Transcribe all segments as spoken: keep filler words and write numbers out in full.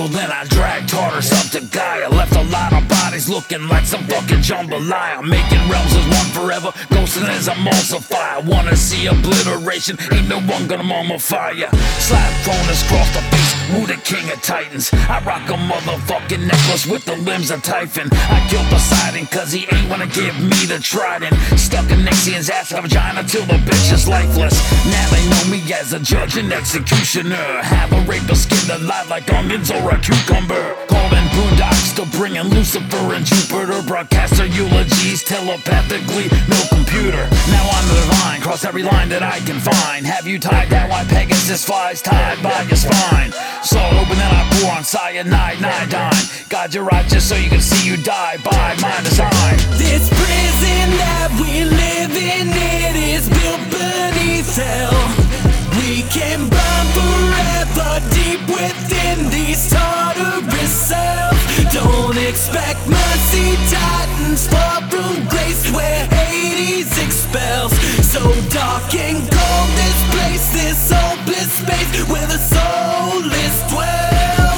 evil, then I dragged Tartarus up to Gaia. Left a lot of bodies looking like some fucking jambalaya. Making realms as one forever, ghosting as a emulsifier. Wanna see obliteration, ain't no one gonna mummify ya. Slap throners cross the face, who the king of titans. I rock a motherfucking necklace with the limbs of Typhon. I killed Poseidon cause he ain't wanna give me the trident. Stuck in Nixian's ass in a vagina till the bitch is lifeless. Now they know me as a judge and executioner. Have a rapist skinned alive like onions or a cucumber. Calling boondocks to bring in Lucifer and Jupiter. Broadcast their eulogies telepathically, no computer. Now I'm the divine, cross every line that I can find. Have you tied that white Pegasus flies tied by your spine? So open then I pour on cyanide, nidine. God, you're right just so you can see you die by my design. This prison that we live in, it is built beneath hell. We can burn forever deep within these Tartarus cells. Don't expect mercy, titans far from grace where Hades expels. So dark and cold this place, this hopeless space where the soulless dwell.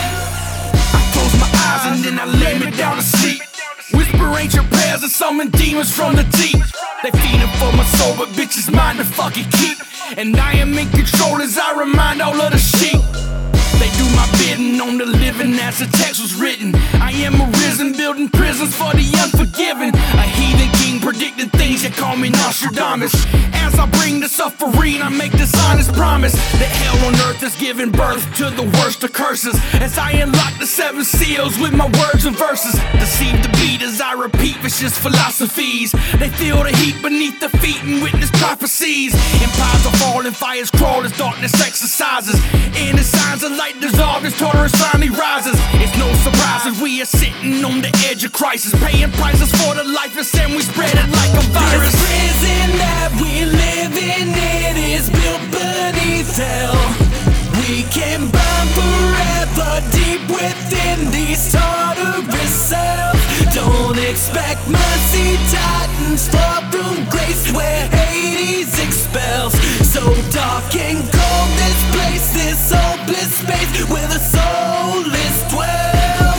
I close my eyes and then I lay me down to sleep. Whisper ancient prayers and summon demons from the deep. They feeding for my soul, but bitches mine to fucking keep. And I am in control as I remind all of the sheep. They do my bidding on the living as the text was written. I am arisen, building prisons for the unforgiven. A heathen king predicted things that call me Nostradamus. As I bring the suffering, I make this honest promise that hell on earth is giving birth to the worst of curses. As I unlock the seven seals with my words and verses. Deceive the beat as I repeat vicious philosophies. They feel the heat beneath their feet and witness prophecies. Empires are falling, fires crawl as darkness exercises. In the signs of light dissolve as Tartarus finally rises. It's no surprise as we are sitting on the edge of crisis, paying prices for the lifeless and we spread it like a virus. This prison that we live in, it is built beneath hell. We can burn forever deep within these Tartarus cells. Don't expect mercy, titans far from grace where Hades expels. So dark and cold this place, this hopeless space where the soulless dwell.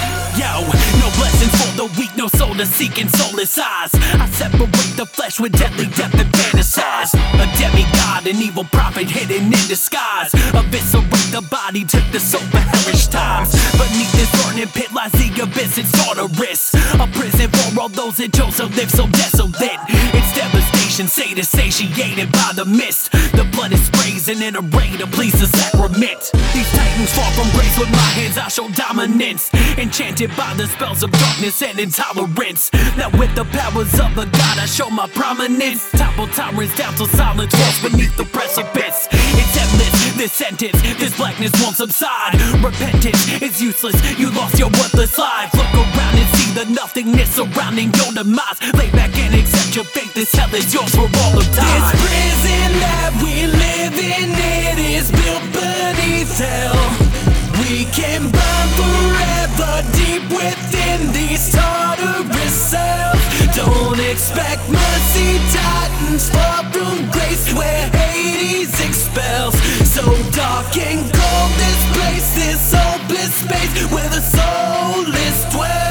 Yo, no blessings for the weak, no soul to seek in soulless eyes. I separate the flesh with deadly depth and fantasize. A demigod, an evil prophet hidden in disguise. Eviscerate the body, took the soul for hellish times. Beneath this burning pit lies the abyss, it's Tartarus. A prison for all those that chose to live so desolate. It's devastation, Satan satiated by the mist. The blood is sprays and in a ray to please the sacrament. These titans fall from grace with my hands, I show dominance. Enchanted by the spells of darkness and intolerance. Now with the powers of a god I show my prominence. Topple tyrants down to silence walls beneath the precipice. It's endless, this sentence, this blackness won't subside. Repentance is useless, you lost your worthless life. Look around and see the nothingness surrounding your demise. Lay back and accept your fate, this hell is yours for all of time. This prison that we live in, it is built beneath hell. We can burn forever deep within these Tartarus cells. Don't expect mercy, titans far from grace where Hades expels. So dark and cold this place, this hopeless space where the soulless dwell.